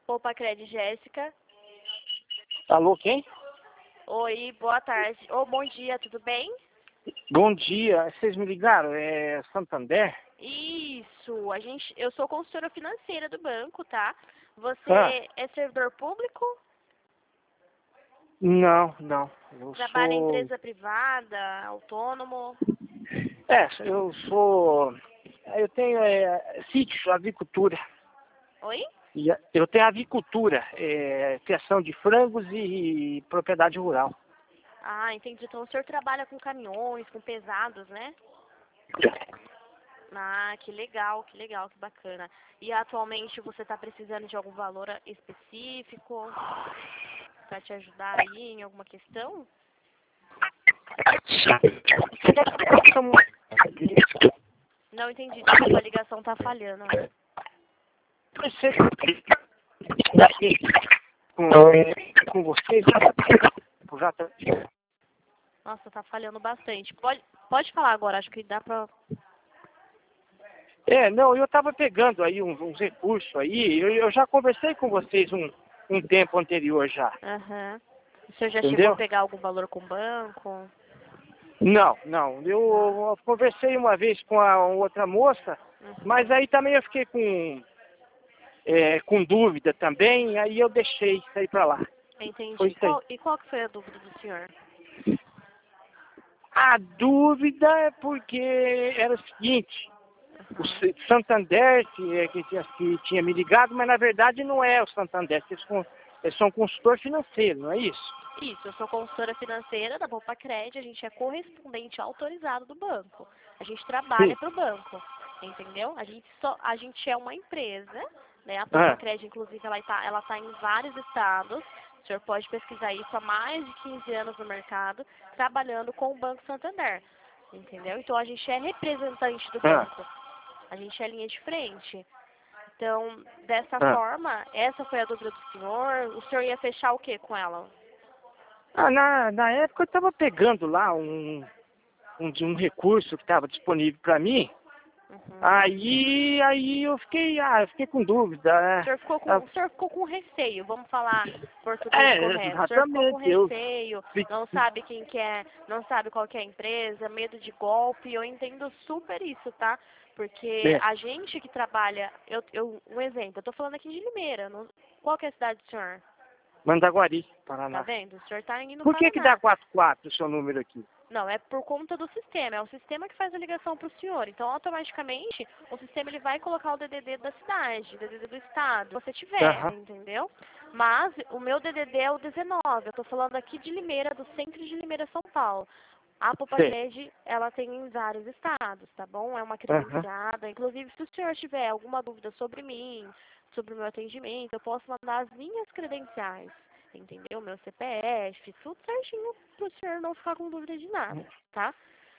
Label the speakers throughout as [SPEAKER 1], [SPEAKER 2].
[SPEAKER 1] Poupa Cred, Jéssica.
[SPEAKER 2] Alô, quem?
[SPEAKER 1] Oi, boa tarde. Ou bom dia, tudo bem?
[SPEAKER 2] Bom dia. Vocês me ligaram? É Santander?
[SPEAKER 1] Isso, eu sou consultora financeira do banco, tá?
[SPEAKER 2] Ah,
[SPEAKER 1] Você é servidor público?
[SPEAKER 2] não, não. Eu
[SPEAKER 1] Trabalha em
[SPEAKER 2] sou...
[SPEAKER 1] empresa privada, autônomo?
[SPEAKER 2] Eu sou... Eu tenho sítio, avicultura.
[SPEAKER 1] Oi?
[SPEAKER 2] Eu tenho avicultura, criação de frangos e propriedade rural.
[SPEAKER 1] Ah, entendi. Então o senhor trabalha com caminhões, com pesados, né? Ah, que legal, que bacana. E atualmente você está precisando de algum valor específico para te ajudar aí em alguma questão? Não entendi, desculpa, a ligação tá falhando.
[SPEAKER 2] Com vocês,
[SPEAKER 1] Nossa, tá falhando bastante. Pode falar agora, acho que dá pra...
[SPEAKER 2] não, eu estava pegando aí uns recursos aí, eu já conversei com vocês um tempo anterior já,
[SPEAKER 1] Aham. O senhor já chegou a
[SPEAKER 2] entendeu?
[SPEAKER 1] pegar algum valor com o banco?
[SPEAKER 2] Não, não, eu conversei uma vez com a outra moça,
[SPEAKER 1] Uhum.
[SPEAKER 2] mas aí também eu fiquei com dúvida também, aí eu deixei isso aí pra lá. Foi
[SPEAKER 1] Entendi.
[SPEAKER 2] isso aí.
[SPEAKER 1] Qual que foi a dúvida do senhor?
[SPEAKER 2] A dúvida é porque era o seguinte, o
[SPEAKER 1] Uhum.
[SPEAKER 2] Santander que tinha me ligado, mas na verdade não é o Santander, eles são consultor financeiro, não é isso?
[SPEAKER 1] Isso, eu sou consultora financeira da Poupa Cred, a gente é correspondente autorizado do banco. A gente trabalha
[SPEAKER 2] Sim.
[SPEAKER 1] para o banco, entendeu? A gente é uma empresa, né? A Poupa
[SPEAKER 2] Ah,
[SPEAKER 1] Cred, inclusive, ela tá em vários estados. O senhor pode pesquisar isso há mais de 15 anos no mercado, trabalhando com o Banco Santander, entendeu? Então a gente é representante do
[SPEAKER 2] ah,
[SPEAKER 1] banco, a gente é linha de frente. Então, dessa
[SPEAKER 2] ah.
[SPEAKER 1] forma, essa foi a dúvida do senhor. O senhor ia fechar o que com ela?
[SPEAKER 2] Na época eu estava pegando lá um recurso que estava disponível para mim.
[SPEAKER 1] Uhum.
[SPEAKER 2] Aí eu fiquei com dúvida,
[SPEAKER 1] O
[SPEAKER 2] né?
[SPEAKER 1] senhor
[SPEAKER 2] Ah,
[SPEAKER 1] ficou com receio, vamos falar português correto. O senhor ficou com
[SPEAKER 2] exatamente.
[SPEAKER 1] receio, não sabe quem que é, não sabe qual que é a empresa, medo de golpe. Eu entendo super isso, tá? Porque
[SPEAKER 2] É,
[SPEAKER 1] a gente que trabalha, um exemplo, eu tô falando aqui de Limeira. Qual que é a cidade do senhor?
[SPEAKER 2] Mandaguari,
[SPEAKER 1] Tá
[SPEAKER 2] Paraná.
[SPEAKER 1] vendo? O senhor tá indo no
[SPEAKER 2] Por que dá
[SPEAKER 1] Paraná.
[SPEAKER 2] 44 o seu número aqui?
[SPEAKER 1] Não, é por conta do sistema. É o sistema que faz a ligação para o senhor. Então, automaticamente, o sistema ele vai colocar o DDD da cidade, o DDD do estado, se você tiver,
[SPEAKER 2] Aham,
[SPEAKER 1] entendeu? Mas o meu DDD é o 19. Eu estou falando aqui de Limeira, do centro de Limeira, São Paulo. A
[SPEAKER 2] sei.
[SPEAKER 1] Popacred, ela tem em vários estados, tá bom? É uma
[SPEAKER 2] Aham.
[SPEAKER 1] credenciada. Inclusive, se o senhor tiver alguma dúvida sobre mim, sobre o meu atendimento, eu posso mandar as minhas credenciais, entendeu? Meu CPF, tudo certinho para o senhor não ficar com dúvida de nada, tá?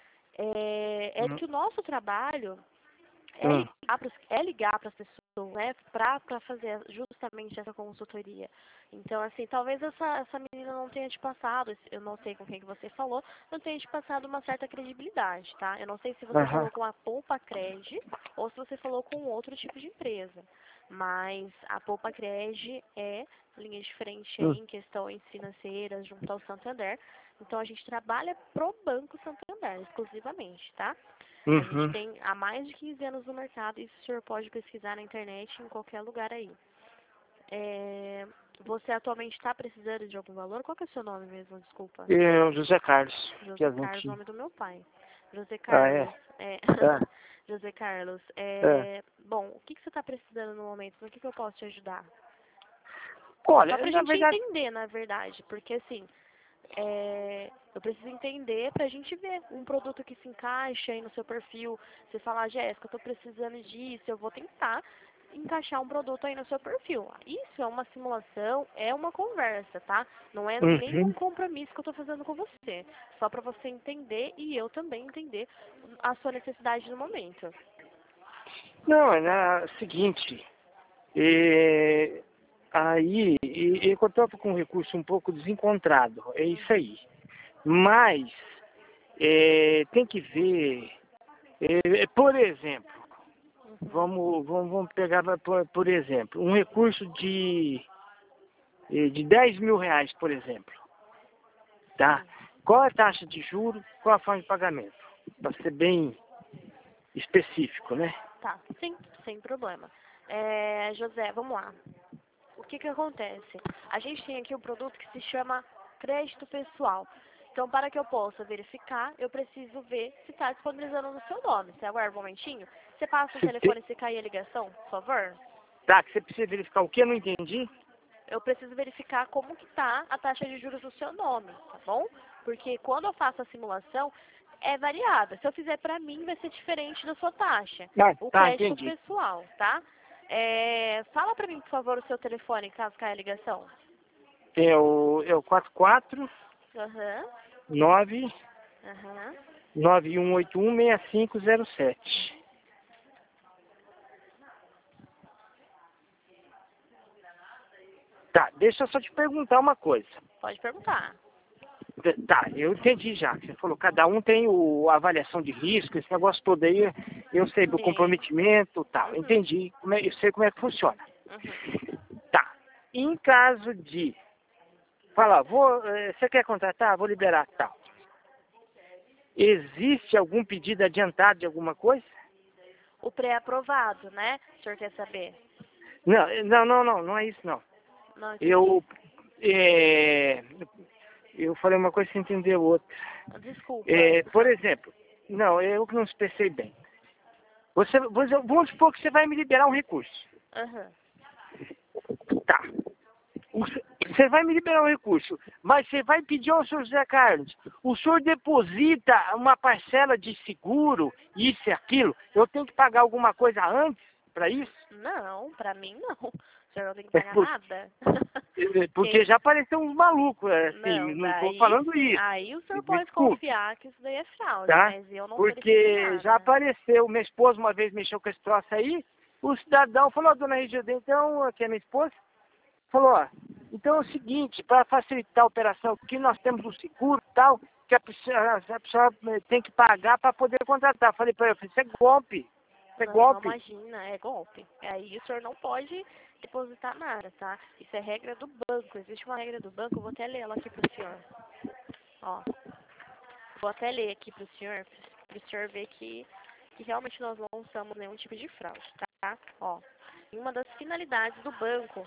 [SPEAKER 1] É
[SPEAKER 2] Hum,
[SPEAKER 1] que o nosso trabalho
[SPEAKER 2] hum,
[SPEAKER 1] é ligar para as pessoas, né, para fazer justamente essa consultoria. Então, assim, talvez essa menina não tenha te passado, eu não sei com quem que você falou, não tenha te passado uma certa credibilidade, tá? Eu não sei se você
[SPEAKER 2] Aham.
[SPEAKER 1] falou com a Poupa Cred ou se você falou com outro tipo de empresa, mas a Poupa Cred é linha de frente
[SPEAKER 2] Hum,
[SPEAKER 1] aí em questões financeiras junto ao Santander. Então, a gente trabalha pro Banco Santander exclusivamente, tá? A gente
[SPEAKER 2] uhum.
[SPEAKER 1] tem há mais de 15 anos no mercado, isso o senhor pode pesquisar na internet em qualquer lugar aí. Você atualmente está precisando de algum valor? Qual que é o seu nome mesmo? Desculpa.
[SPEAKER 2] Eu, José Carlos,
[SPEAKER 1] José Carlos,
[SPEAKER 2] Piazentinho.
[SPEAKER 1] nome do meu pai. José
[SPEAKER 2] Ah, é?
[SPEAKER 1] Carlos,
[SPEAKER 2] Ah,
[SPEAKER 1] José Carlos,
[SPEAKER 2] ah.
[SPEAKER 1] bom, o que você está precisando no momento? No que eu posso te ajudar? Só
[SPEAKER 2] Olha,
[SPEAKER 1] pra
[SPEAKER 2] na
[SPEAKER 1] gente
[SPEAKER 2] verdade,
[SPEAKER 1] entender, na verdade, porque assim, eu preciso entender pra gente ver um produto que se encaixa aí no seu perfil. Você falar, Jéssica, eu tô precisando disso, eu vou tentar encaixar um produto aí no seu perfil. Isso é uma simulação, é uma conversa, tá? Não é nenhum
[SPEAKER 2] uhum.
[SPEAKER 1] compromisso que eu tô fazendo com você. Só pra você entender e eu também entender a sua necessidade no momento.
[SPEAKER 2] Não, é o seguinte, eu estou com um recurso um pouco desencontrado, é isso
[SPEAKER 1] Uhum,
[SPEAKER 2] aí. Mas tem que ver, por exemplo, Vamos pegar, por exemplo, um recurso de R$ 10.000, por exemplo. Tá? Qual é a taxa de juros, qual a forma de pagamento? Para ser bem específico, né?
[SPEAKER 1] Tá, sim, sem problema. José, vamos lá. O que que acontece? A gente tem aqui um produto que se chama crédito pessoal. Então, para que eu possa verificar, eu preciso ver se está disponibilizando no seu nome. Você aguarda um momentinho? Você passa o telefone se cair a ligação, por favor?
[SPEAKER 2] Tá, que você precisa verificar o que? Eu não entendi.
[SPEAKER 1] Eu preciso verificar como que está a taxa de juros no seu nome, tá bom? Porque quando eu faço a simulação, é variada. Se eu fizer para mim, vai ser diferente da sua taxa. O
[SPEAKER 2] Tá,
[SPEAKER 1] crédito
[SPEAKER 2] entendi.
[SPEAKER 1] pessoal, tá? Fala para mim, por favor, o seu telefone, caso caia a ligação.
[SPEAKER 2] É o 44
[SPEAKER 1] Aham,
[SPEAKER 2] 9
[SPEAKER 1] aham.
[SPEAKER 2] 91816507. Tá, deixa eu só te perguntar uma coisa.
[SPEAKER 1] Pode perguntar.
[SPEAKER 2] Tá, eu entendi já. Você falou, cada um tem a avaliação de risco, esse negócio todo aí, eu sei do
[SPEAKER 1] Sim.
[SPEAKER 2] comprometimento e tal. Entendi, eu sei como é que funciona.
[SPEAKER 1] Uhum.
[SPEAKER 2] Tá, em caso de falar, você quer contratar? Vou liberar tal. Existe algum pedido adiantado de alguma coisa?
[SPEAKER 1] O pré-aprovado, né? O senhor quer saber?
[SPEAKER 2] Não é isso não.
[SPEAKER 1] Não entendi.
[SPEAKER 2] Eu, eu falei uma coisa sem entender outra.
[SPEAKER 1] Desculpa.
[SPEAKER 2] Por exemplo, não, eu que não expressei bem. Vamos supor que você vai me liberar um recurso.
[SPEAKER 1] Aham.
[SPEAKER 2] Tá. Você vai me liberar um recurso, mas você vai pedir ao senhor José Carlos, o senhor deposita uma parcela de seguro, isso e aquilo, eu tenho que pagar alguma coisa antes para isso?
[SPEAKER 1] Não, pra mim não. O senhor não tem que pagar
[SPEAKER 2] Por-
[SPEAKER 1] nada.
[SPEAKER 2] Porque já apareceu uns malucos, assim,
[SPEAKER 1] Não,
[SPEAKER 2] não estou
[SPEAKER 1] daí
[SPEAKER 2] falando
[SPEAKER 1] sim.
[SPEAKER 2] isso,
[SPEAKER 1] Aí o senhor
[SPEAKER 2] me
[SPEAKER 1] pode
[SPEAKER 2] desculpe,
[SPEAKER 1] confiar que isso daí é fraude,
[SPEAKER 2] tá?
[SPEAKER 1] mas eu não verifico
[SPEAKER 2] Porque já
[SPEAKER 1] nada.
[SPEAKER 2] apareceu, minha esposa uma vez mexeu com esse troço aí, o cidadão falou, dona Regilda, então, aqui é minha esposa, falou, ó, então é o seguinte, para facilitar a operação aqui, nós temos um seguro e tal, que a pessoa tem que pagar para poder contratar. Falei para ele, isso é golpe, isso é
[SPEAKER 1] Não,
[SPEAKER 2] golpe.
[SPEAKER 1] imagina, é golpe. Aí o senhor não pode depositar nada, tá? Isso é regra do banco. Existe uma regra do banco, eu vou até ler ela aqui pro senhor. Ó, vou até ler aqui pro senhor ver que realmente nós não usamos nenhum tipo de fraude, tá? Ó, em uma das finalidades do banco,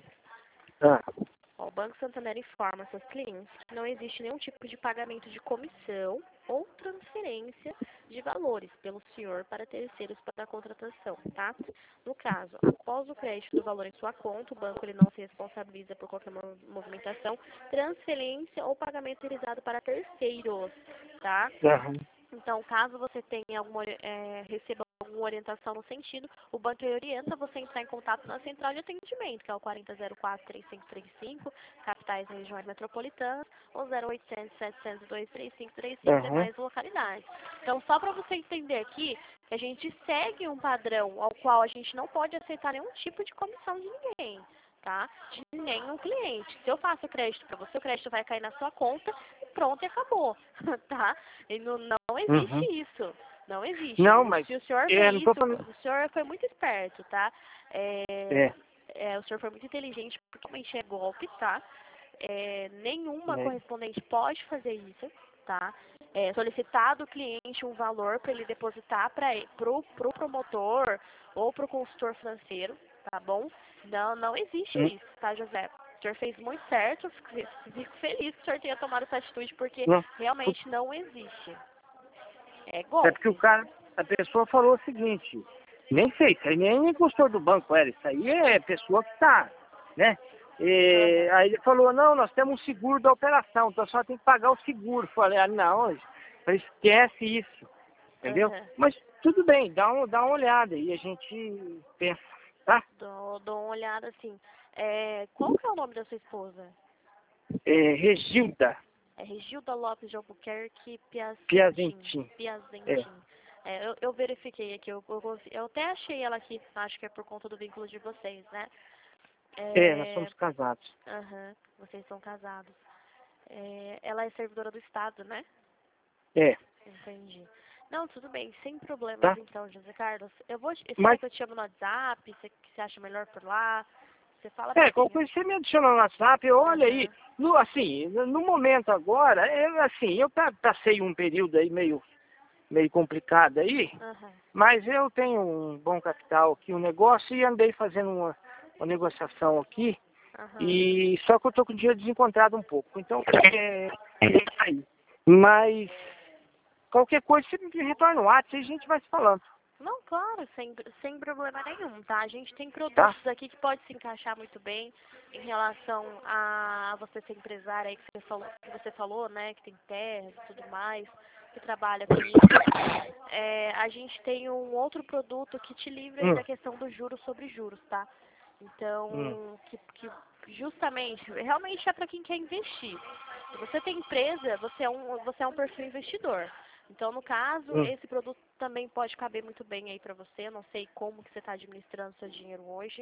[SPEAKER 2] Ah,
[SPEAKER 1] ó, o Banco Santander informa seus clientes que não existe nenhum tipo de pagamento de comissão ou transferência de valores pelo senhor para terceiros para a contratação, tá? No caso, após o crédito do valor em sua conta, o banco ele não se responsabiliza por qualquer movimentação, transferência ou pagamento realizado para terceiros, tá?
[SPEAKER 2] aham.
[SPEAKER 1] Então, caso você tenha receba alguma orientação no sentido, o banco orienta você a entrar em contato na central de atendimento, que é o 4004-3535, capitais e regiões metropolitanas, ou 0800-702-3535,
[SPEAKER 2] Aham.
[SPEAKER 1] demais localidades. Então, só para você entender aqui, que a gente segue um padrão ao qual a gente não pode aceitar nenhum tipo de comissão de ninguém. Tá? De nenhum cliente. Se eu faço crédito para você, o crédito vai cair na sua conta e pronto, e acabou, tá? E não existe
[SPEAKER 2] Uhum.
[SPEAKER 1] isso. Não existe.
[SPEAKER 2] Não, mas
[SPEAKER 1] Se o senhor vê
[SPEAKER 2] não tô
[SPEAKER 1] isso,
[SPEAKER 2] falando.
[SPEAKER 1] o senhor foi muito esperto, tá?
[SPEAKER 2] É,
[SPEAKER 1] O senhor foi muito inteligente, porque realmente é golpe, tá? Nenhuma
[SPEAKER 2] é.
[SPEAKER 1] correspondente pode fazer isso, tá? Solicitar do cliente um valor para ele depositar pro promotor ou pro consultor financeiro, tá bom? Não existe
[SPEAKER 2] Hum,
[SPEAKER 1] isso, tá, José? O senhor fez muito certo, fico feliz que o senhor tenha tomado essa atitude, porque
[SPEAKER 2] Não,
[SPEAKER 1] realmente não existe. É
[SPEAKER 2] é porque
[SPEAKER 1] golpe.
[SPEAKER 2] a pessoa falou o seguinte, nem sei, isso aí nem gestor do banco era, isso aí é pessoa que tá, né?
[SPEAKER 1] Aham,
[SPEAKER 2] Aí ele falou, não, nós temos um seguro da operação, então só tem que pagar o seguro. Falei, não, esquece isso, entendeu?
[SPEAKER 1] aham.
[SPEAKER 2] Mas tudo bem, dá uma olhada e a gente pensa, tá?
[SPEAKER 1] Dou uma olhada assim. Qual que é o nome da sua esposa?
[SPEAKER 2] Regilda
[SPEAKER 1] É Regilda Lopes de Albuquerque Piazentin.
[SPEAKER 2] Piazentin, é,
[SPEAKER 1] Piazentin. Eu verifiquei aqui, eu até achei ela aqui, acho que é por conta do vínculo de vocês, né?
[SPEAKER 2] nós somos casados.
[SPEAKER 1] Aham, vocês são casados. Ela é servidora do Estado, né?
[SPEAKER 2] É,
[SPEAKER 1] Entendi. Não, tudo bem, sem problemas
[SPEAKER 2] tá?
[SPEAKER 1] então, José Carlos. Você quer
[SPEAKER 2] Mas,
[SPEAKER 1] que eu te chame no WhatsApp? Você acha melhor por lá? Você fala pra
[SPEAKER 2] qualquer
[SPEAKER 1] mim.
[SPEAKER 2] coisa você me adiciona no WhatsApp, olha aí.
[SPEAKER 1] Aham,
[SPEAKER 2] Assim, no momento agora, eu passei um período aí meio complicado aí,
[SPEAKER 1] aham,
[SPEAKER 2] mas eu tenho um bom capital aqui, um negócio, e andei fazendo uma negociação aqui,
[SPEAKER 1] aham.
[SPEAKER 2] e só que eu tô com o dinheiro desencontrado um pouco, então é isso aí. Mas qualquer coisa você me retorna no WhatsApp e a gente vai se falando,
[SPEAKER 1] Não, claro, sem problema nenhum, tá? A gente tem
[SPEAKER 2] tá?
[SPEAKER 1] produtos aqui que pode se encaixar muito bem em relação a você ser empresária aí que você falou, né? Que tem terras e tudo mais, que trabalha com isso. A gente tem um outro produto que te livra aí
[SPEAKER 2] Hum,
[SPEAKER 1] da questão dos juros sobre juros, tá?
[SPEAKER 2] hum,
[SPEAKER 1] Então, que justamente, realmente é para quem quer investir. Se você tem empresa, você é um perfil investidor. Então, no caso,
[SPEAKER 2] hum,
[SPEAKER 1] esse produto também pode caber muito bem aí para você. Eu não sei como que você está administrando seu dinheiro hoje,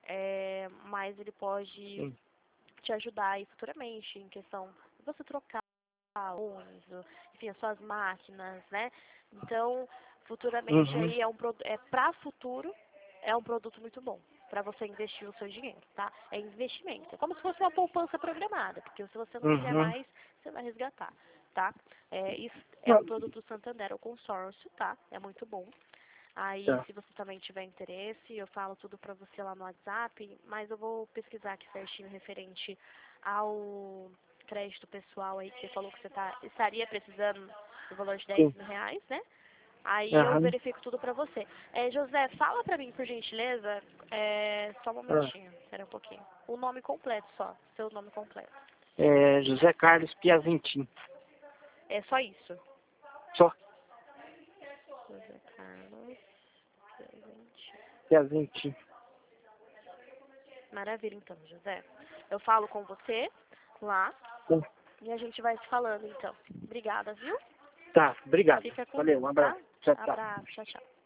[SPEAKER 1] mas ele pode
[SPEAKER 2] hum,
[SPEAKER 1] te ajudar aí futuramente em questão de você trocar ônibus, enfim, as suas máquinas, né? Então, futuramente
[SPEAKER 2] uhum,
[SPEAKER 1] aí para futuro é um produto muito bom para você investir o seu dinheiro, tá? É investimento. É como se fosse uma poupança programada, porque se você não quiser
[SPEAKER 2] uhum.
[SPEAKER 1] mais, você vai resgatar, tá? Isso é
[SPEAKER 2] Não,
[SPEAKER 1] um produto do Santander, o consórcio, tá? É muito bom. Aí,
[SPEAKER 2] tá.
[SPEAKER 1] se você também tiver interesse, eu falo tudo pra você lá no WhatsApp, mas eu vou pesquisar aqui certinho referente ao crédito pessoal aí, que você falou que estaria precisando do valor de
[SPEAKER 2] Sim.
[SPEAKER 1] R$ 10.000, né? Aí eu
[SPEAKER 2] Aham.
[SPEAKER 1] verifico tudo pra você. José, fala pra mim, por gentileza, só um
[SPEAKER 2] Ah.
[SPEAKER 1] momentinho, espera um pouquinho. O nome completo só, seu nome completo.
[SPEAKER 2] José Carlos Piazentin.
[SPEAKER 1] É só isso.
[SPEAKER 2] Só
[SPEAKER 1] José Carlos. Presente.
[SPEAKER 2] Piazentin.
[SPEAKER 1] Maravilha, então, José. Eu falo com você lá
[SPEAKER 2] Bom,
[SPEAKER 1] e a gente vai se falando, então. Obrigada, viu?
[SPEAKER 2] tá, obrigado.
[SPEAKER 1] Fica com
[SPEAKER 2] Valeu,
[SPEAKER 1] Deus,
[SPEAKER 2] um
[SPEAKER 1] tá?
[SPEAKER 2] abraço. Tchau, tchau.
[SPEAKER 1] Abraço, tchau, tchau.